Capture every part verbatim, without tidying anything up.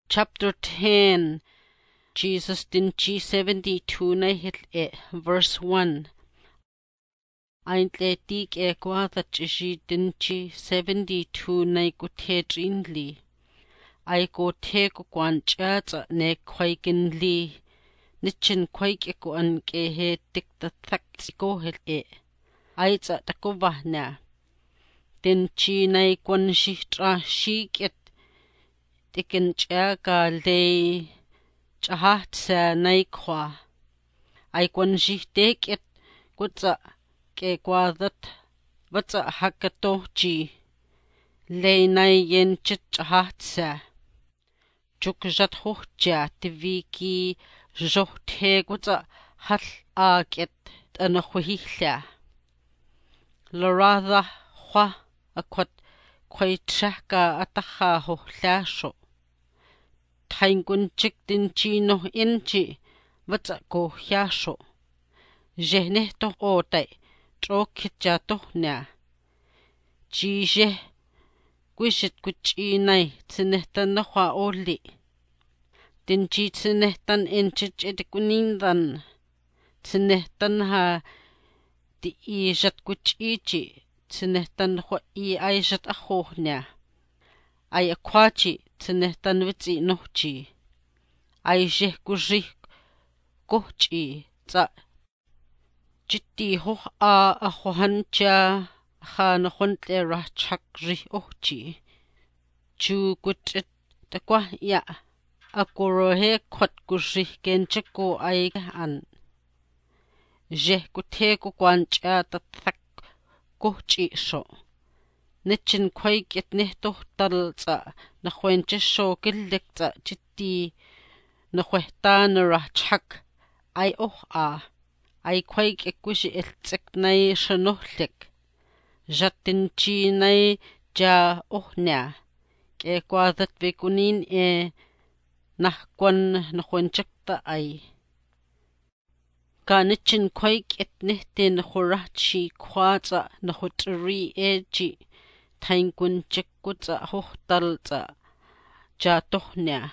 Chapter ten. Jesus dinchi seventy-two na hit e verse one. Aintle dik e gwadat ishi dinchi seventy-two na guthe li. Ai go te go gwan chata ne kwaikin li. Nichin kwaik e go an ke he dik da thak go hit e. Ai ta da go vahna. Dinchi na gwan shitra shik et dikin chaga le chahat sa na kwa. Ai gwan shihtek et gutsa ke gwadat vatsa hakato ji. Le na yen chit chahat sa. Chuk jat hochja tiviki johthe gutsa hal aget ana khwihla. Lorada khwa akwat kwai chaka ataha ho hlasho. Taingun chik din chino inchi vatsa ko hyasho. Jehne to otai trokit ja to na. Ji je gwishit kuchinai tsinehtan na hwa oli. Din chi tsinehtan inchich edikunindan. Tsinehtan ha di ijat kuchichi. Tsinehtan hwa i aijat ahohnya. Ay akwachi tsinehtan vitsi nohchi. Ay jeh kuzhih kohchi tsa. Chitti hoh a ahohancha ha nahontle rachak rih ohchi. Chu kuchit takwa ya. Akorohe kwat kuzhih kenchako ay an. Jeh kuthe kukwancha tatak kohchi sho. Nichin kwaik et nehtoh tal tsa na khwenche sho killik tsa chitti na khwehta na rachak ay oh a. Ay kwaik e kushi iltsik nay shanohlik. Jatin chi nay ja oh nya. Ke kwadat vekunin e nahkwan na khwenchak ta ay. Ka nichin kwaik et nehte na khurachi kwa tsa na khutri e ji. Taingun chikutsa hohtal tsa ja tohnya.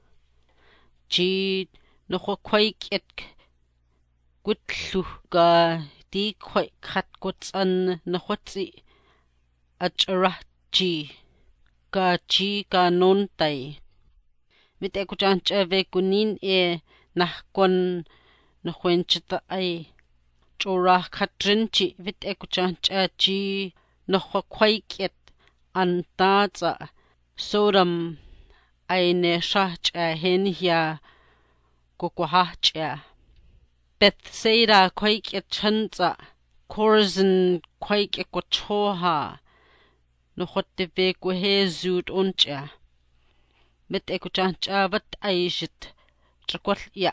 Ji na khwaik et gutlu ka di kwai khat kutsan na khwatsi acharah ji. Ka ji ka nontay. Vite kuchancha vekunin e nahkwan na khwenchita ay. Chorah khatrinchi vite kuchancha ji na khwaik et anta tsa Sodom ay ne shahcha hen ya kukwahcha. Bethsaida kwaik et chantsa Chorazin kwaik et kwachoha no khotte ve kwe zut uncha. Met ekuchancha vat aishit chakwal ya.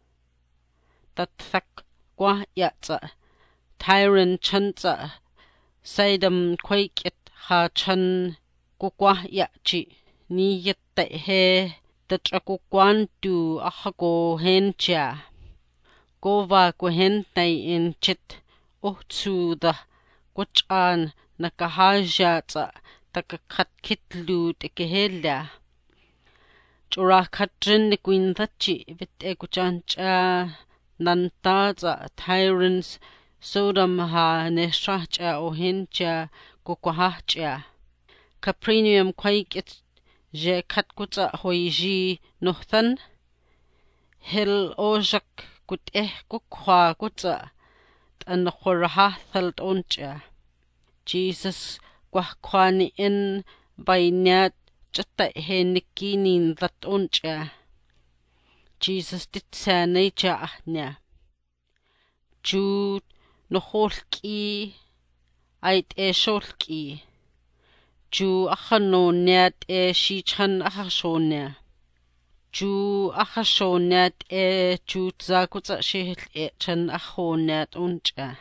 Tathak kwa ya tsa Tyron chantsa Sidom kwaik et ha chan kukwa ya chi. Ni yetta he tatrakukwan tu ahako hencha. Gova kuhentay in chit uhtsu da kuchan nakahaja tsa takakat kitlu tekehela. Chura katrin ni kwinthachi vit ekuchancha nanta tsa Tyrons Sodom ha neshachcha o hencha kukwahachcha. Capernaum kwaik et je katkutsa hoiji nohthan. Hil ojak kut eh kukwa kutsa tan khurahathal oncha. Jesus kwahkwani in bainyat chata he nikinin that oncha. Jesus ditsa nature ahnya. Jude no holki ait e sholki. Ju achanonet e shichan achashonya. Ju achashonet e ju tzakutsa shihil e chan achonet uncha.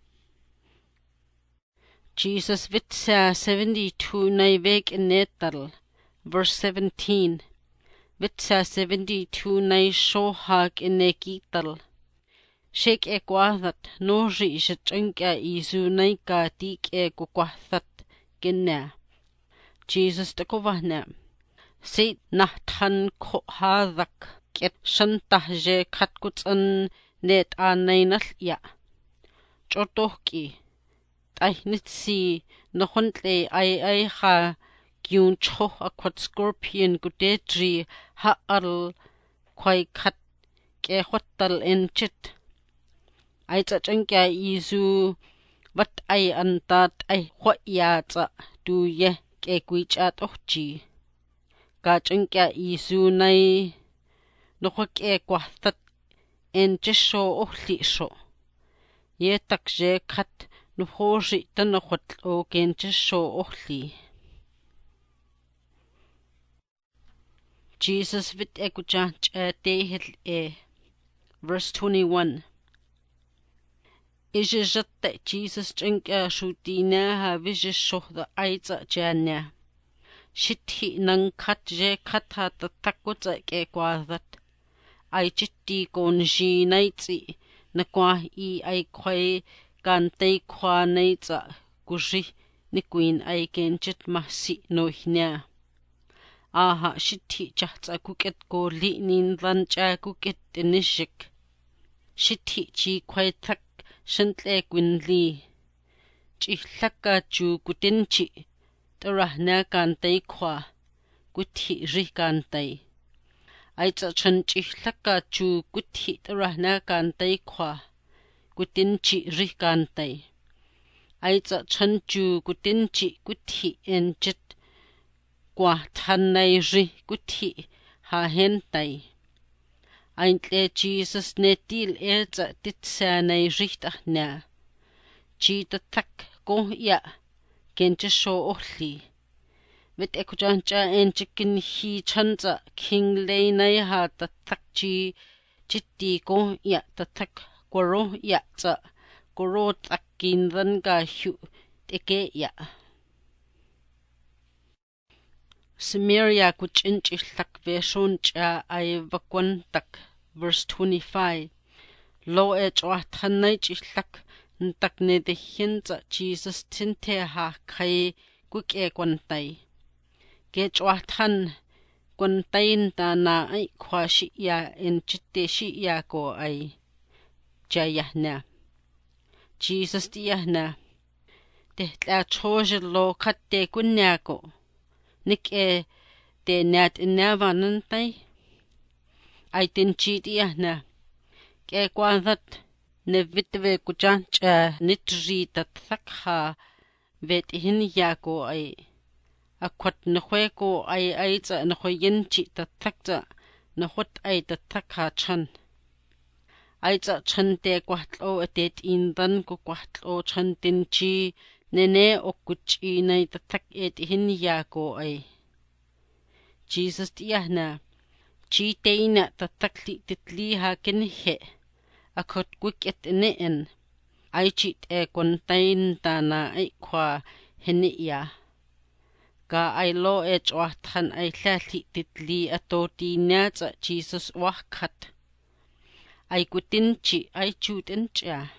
Jesus vitsa seventy-two naivek inetal. Verse seventeen. Vitsa seventy-two nai shohag inekital. Shek e gwadat nori shachanka isu naika dik e gwadat gina. Jesus takovahna. Sit nahtan ko hadak ket shantah je katkutan net anainal ya. Chotohki. Ay nitsi nohontle ay ay ha gyun choh akwat scorpion gudedri ha al kway kat ke hotal enchit. Ay tachangya izu wat ay antat ay hot ya tsa du ye ke kwichat ohchi. Kachangya izu nay nohok e kwahtat enchisho ohli sho. Ye tak je kat nuhoshi tanohot o kenchisho ohli. Jesus vit ekujanch e tehil e. Verse twenty-one. Ijijatte Jesus changya shutina ha vijisho the aitza janya. Shithi nang kat je katha tatakutza ke kwadat. Ay chitti konji naitzi na kwa i ay kway kantay kwa naitza kushi ni queen ay kenchit mahsi nohnya. Aha shithi chahtsa kuket ko li nindan cha kuket inishik. Shithi chi kway tak shantle kwinli. Chihlaka chu kutinchi. Tarahna kantay kwa. Kuthi rih kantay. Ay tsa chan chihlaka chu kuthi tarahna kantay kwa. Kutinchi rih kantay. Ay tsa chan chu kutinchi kuthi enchit. Kwa tanay rih kuthi ha hentay. Aintle Jesus netil e tsa titsanay rih tahna. Chi tatak ko ya. Kenchisho ohli. Vit ekujancha enchikin hi chanza king laynay ha tatak chi chitti ko ya tatak koro ya tsa koro takin dan ga hu teke ya. Samaria kuchinchihlak veshon cha ay vakwan tak. Verse twenty-five. Lo e chwahtanay chihlak ntak ne dehin tsa Jesus tinte ha kay kuke kwantay. Ke chwahtan kwantayin ta na ay kwa shiya en chitte shiya ko ay jayahna. Jesus tiyahna. Tehtla chojil lo katte kunya ko. Nik e te nat inavanantay. Ay tinchi tiyahna. Ke kwadat. Ne vitve kujancha nitri tatakha vet hinya ko ay akwat nahwe ko ay ay tsa nahwenchi tatakta nahot ay tatakha chan ay tsa chan te kwahtlo atet indan ko kwahtlo chan tinchi nene okuchi nay tatak et hinya ko ay Jesus tiyahna chi teina tatakli titli ha kinhe akot kuket neen ay chit e kontain tana ay kwa heniya. Ka ay lo e chwahtan ay hlali titli atoti niya tsa Jesus wahkat. Ay kutinchi ay chutincha.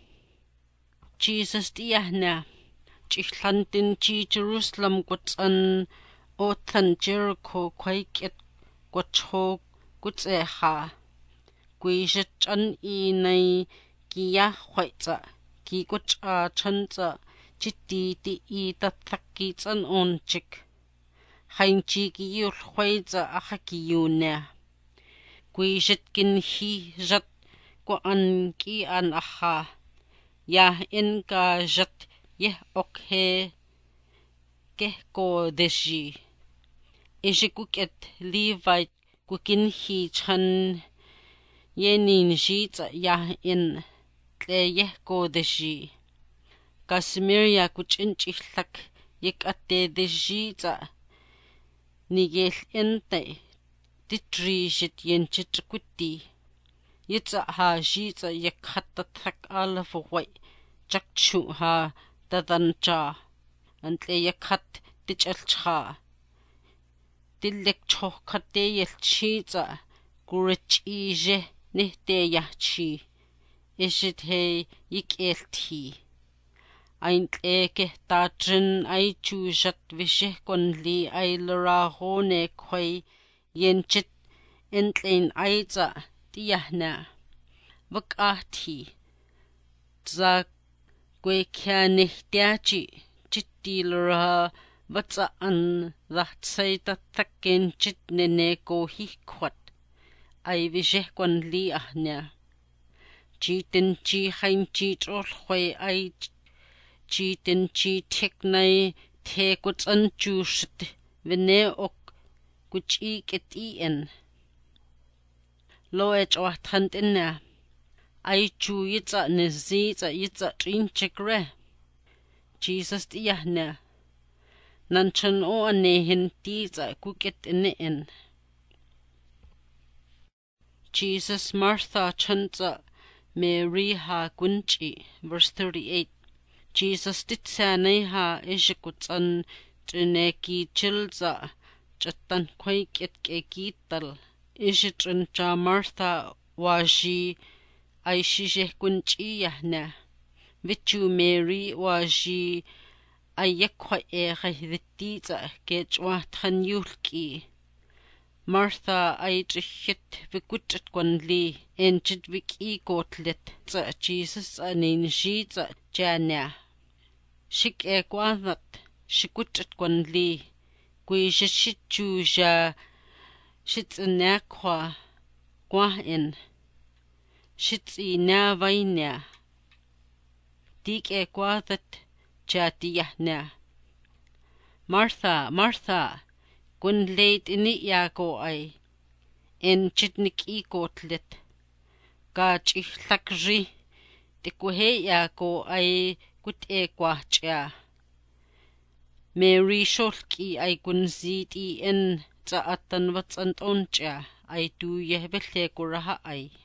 Jesus tiyahna. Chihlantinchi Jerusalem kutsan otan Jericho kwaiket kwachog kutseha. Kuishet chan i nay kiya hwaitza ki kucha chanza chitti ti i tataki tsan onchik. Hainchi ki yul hwaitza aha ki yuna. Kuishet kin hi jat kwa an ki an aha. Ya in ka jat yeh okhe keh ko deshi. Ishikuket Levite kukin hi chan yenin jitsa ya in tle yeh ko deshi. Kasimiria kuchinchihlak yek ate deshitsa nigel ente titri jit yenchitrikuti. Yitsa ha jitsa yek hatatak alafaway chakchu ha dadancha antle yek hat tichalcha. Tillek chohkate yelchitsa kurich ije nehte yahchi. Ishit he yik elti. Ein tleke tajin ay chujat visheh konli ay larahone kway yenchit entlein ayza tiyahna. Vakahti za gwekyanehtiachi chitti lara vatsaan dhahtsay tathakenchit neneko hihkwat ay visheh konli ahna. Chitinchi hainchi trolhway ay chitinchi teknay tekutsanchushit vineok kuchiketien. Loech wahtantina ay chu yitsa nizitsa yitsa trinchikre. Jesus tiyahna nanchan o anehin titsa kuketinen. Jesus Martha chantsa Mary ha kunchi. Verse thirty-eight. Jesus titsanay ha ishikutsan trineki chilza chatan kway ketkekital. Ishitrin cha Martha washi ay shisheh kunchi yahna. Vichu Mary washi ay yakwa eghahititsa kechwa tanyulki. Martha ay trichit vikuchit kwanli enchit viki kotlet tsa Jesus anin shi tsa janya. Shik e kwanat shikuchit kwanli kui shishitchu ja shitsinakwa kwaen shitsina vainya. Dik e kwanat jatiyahna. Martha, Martha, kun leit ini yako ay en chitnik ikotlet ka chihlakri tikuhe yako ay kut e kwachya. Mary sholki ay kun ziti en tsaatan vatsantoncha ay tuyeh vele kuraha ay.